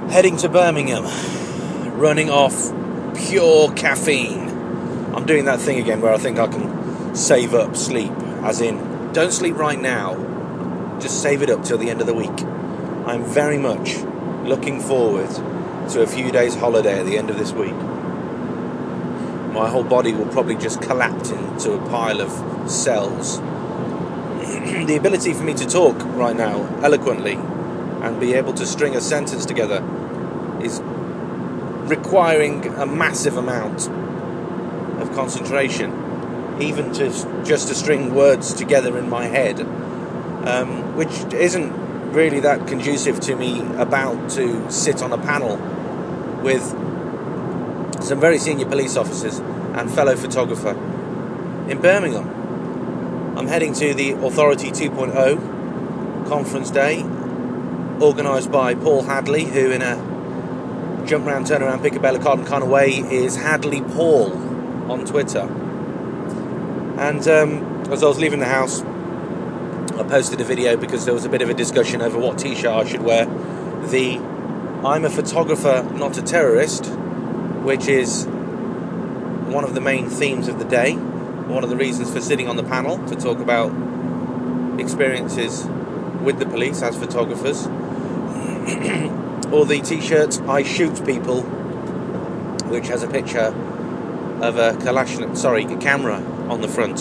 Heading to Birmingham, running off pure caffeine. I'm doing that thing again where I think I can save up sleep, as in, don't sleep right now, just save it up till the end of the week. I'm very much looking forward to a few days holiday at the end of this week. My whole body will probably just collapse into a pile of cells. The ability for me to talk right now eloquently and be able to string a sentence together is requiring a massive amount of concentration, even just to string words together in my head, which isn't really that conducive to me about to sit on a panel with some very senior police officers and fellow photographer in Birmingham. I'm heading to the Authority 2.0 conference day, organised by Paul Hadley, who in a jump round, turn around, pick a bell kind of way is Hadley Paul on Twitter. And as I was leaving the house, I posted a video because there was a bit of a discussion over what t-shirt I should wear. The "I'm a photographer, not a terrorist," which is one of the main themes of the day, one of the reasons for sitting on the panel to talk about experiences with the police as photographers. Or the t-shirt "I shoot people," which has a picture of a camera on the front.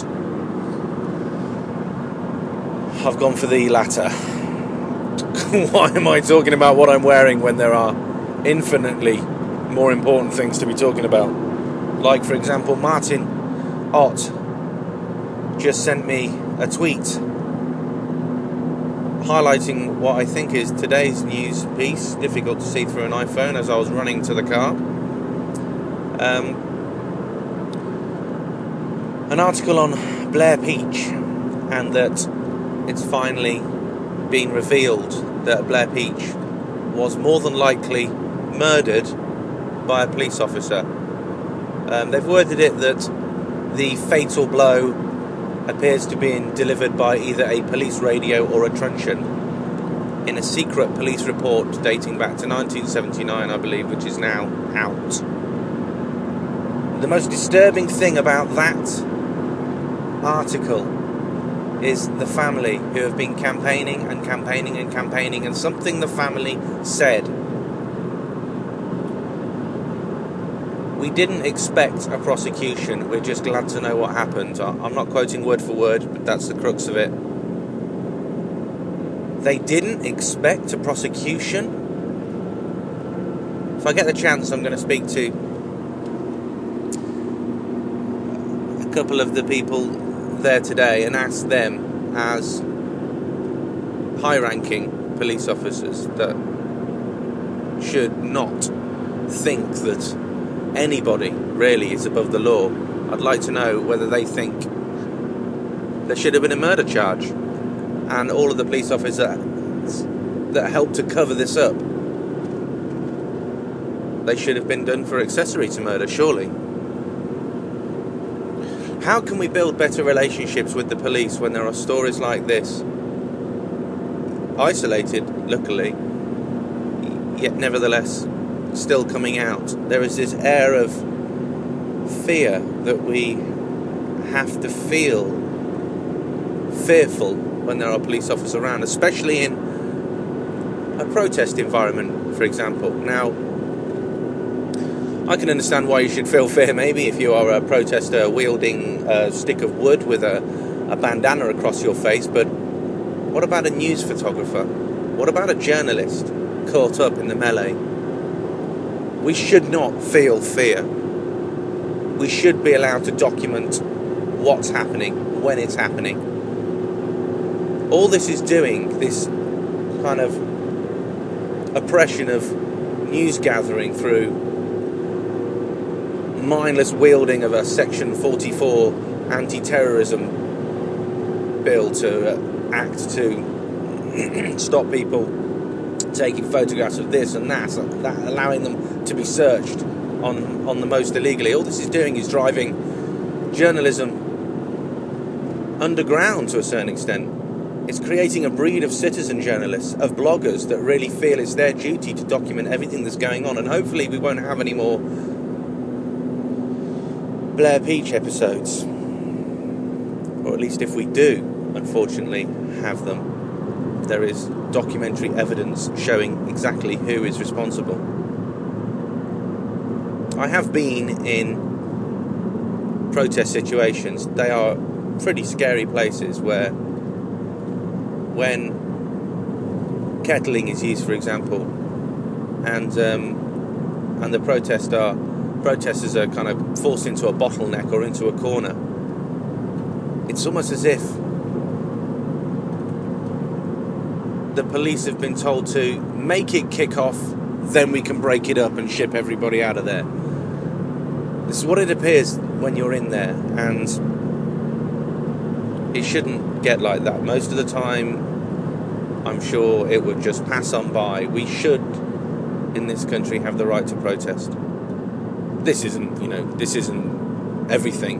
I've gone for the latter. Why am I talking about what I'm wearing when there are infinitely more important things to be talking about? Like, for example, Martin Ott just sent me a tweet highlighting what I think is today's news piece, difficult to see through an iPhone, as I was running to the car. An article on Blair Peach, and that it's finally been revealed that Blair Peach was more than likely murdered by a police officer. They've worded it that the fatal blow appears to be delivered by either a police radio or a truncheon in a secret police report dating back to 1979, I believe, which is now out. The most disturbing thing about that article is the family, who have been campaigning, and something the family said: "We didn't expect a prosecution, we're just glad to know what happened." I'm not quoting word for word, but that's the crux of it. They didn't expect a prosecution? If I get the chance, I'm going to speak to a couple of the people there today and ask them, as high-ranking police officers that should not think that anybody really is above the law, I'd like to know whether they think there should have been a murder charge, and all of the police officers that helped to cover this up, they should have been done for accessory to murder, surely. How can we build better relationships with the police when there are stories like this, isolated, luckily, yet nevertheless still coming out? There is this air of fear that we have to feel fearful when there are police officers around, especially in a protest environment, for example. Now, I can understand why you should feel fear, maybe, if you are a protester wielding a stick of wood with a bandana across your face, but what about a news photographer? What about a journalist caught up in the melee? We should not feel fear. We should be allowed to document what's happening, when it's happening. All this is doing, this kind of oppression of news gathering through mindless wielding of a Section 44 anti-terrorism bill to act to stop people taking photographs of this and that, allowing them to be searched on the most illegally. All this is doing is driving journalism underground to a certain extent. It's creating a breed of citizen journalists, of bloggers that really feel it's their duty to document everything that's going on, and hopefully we won't have any more Blair Peach episodes. Or at least if we do, unfortunately, have them, there is documentary evidence showing exactly who is responsible. I have been in protest situations. They are pretty scary places where, when kettling is used, for example, and the protesters are kind of forced into a bottleneck or into a corner, it's almost as if the police have been told to make it kick off, then we can break it up and ship everybody out of there. This is what it appears when you're in there, and it shouldn't get like that. Most of the time, I'm sure it would just pass on by. We should, in this country, have the right to protest. This isn't everything.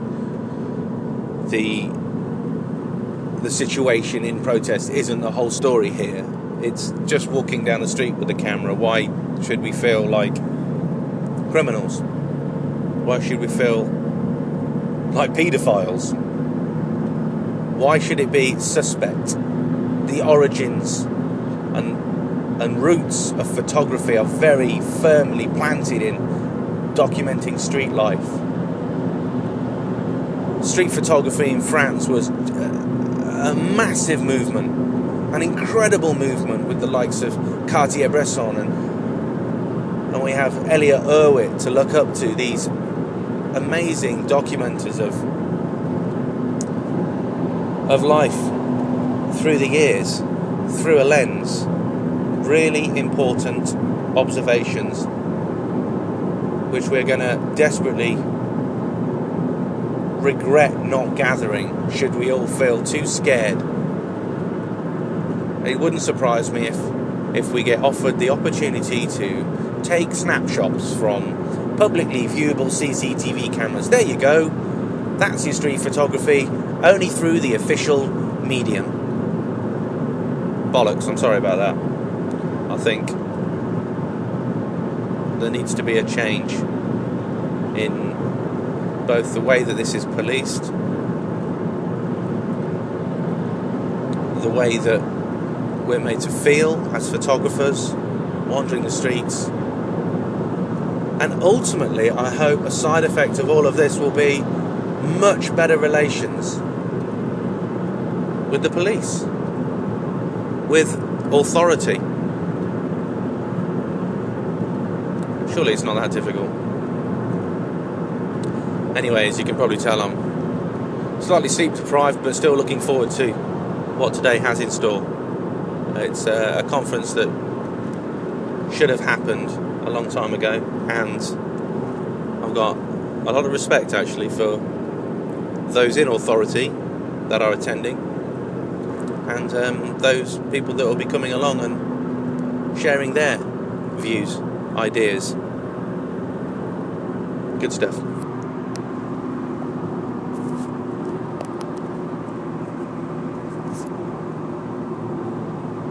The situation in protest isn't the whole story here. It's just walking down the street with a camera. Why should we feel like criminals? Why should we feel like paedophiles? Why should it be suspect? The origins and roots of photography are very firmly planted in documenting street life. Street photography in France was a massive movement, an incredible movement with the likes of Cartier-Bresson, and we have Elliot Erwitt to look up to, these amazing documenters of life through the years, through a lens. Really important observations which we're going to desperately regret not gathering should we all feel too scared. It wouldn't surprise me if we get offered the opportunity to take snapshots from publicly viewable CCTV cameras. There you go. That's your street photography, only through the official medium. Bollocks, I'm sorry about that. I think there needs to be a change in both the way that this is policed, the way that we're made to feel as photographers wandering the streets, and ultimately I hope a side effect of all of this will be much better relations with the police, with authority. Surely it's not that difficult. Anyways, you can probably tell I'm slightly sleep deprived, but still looking forward to what today has in store. It's a conference that should have happened a long time ago, and I've got a lot of respect actually for those in authority that are attending, and those people that will be coming along and sharing their views, ideas. Good stuff.